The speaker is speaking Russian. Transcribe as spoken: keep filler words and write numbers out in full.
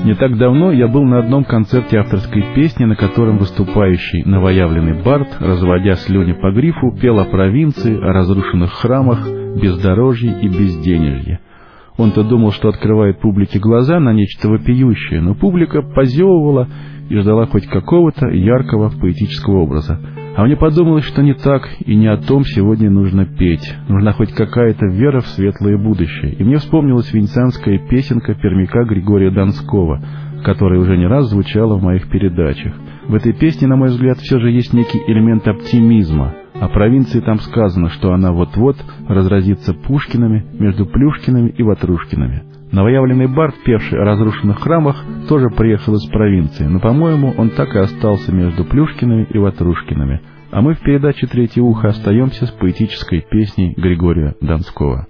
Не так давно я был на одном концерте авторской песни, на котором выступающий новоявленный бард, разводя слюни по грифу, пел о провинции, о разрушенных храмах, бездорожье и безденежье. Он-то думал, что открывает публике глаза на нечто вопиющее, но публика позевывала и ждала хоть какого-то яркого поэтического образа. А мне подумалось, что не так и не о том сегодня нужно петь. Нужна хоть какая-то вера в светлое будущее. И мне вспомнилась венецианская песенка пермяка Григория Донского, которая уже не раз звучала в моих передачах. В этой песне, на мой взгляд, все же есть некий элемент оптимизма. О провинции там сказано, что она вот-вот разразится Пушкинами, между Плюшкиными и Ватрушкиными. Новоявленный бард, певший о разрушенных храмах, тоже приехал из провинции, но, по-моему, он так и остался между Плюшкиными и Ватрушкиными. А мы в передаче «Третье ухо» остаемся с поэтической песней Григория Донского.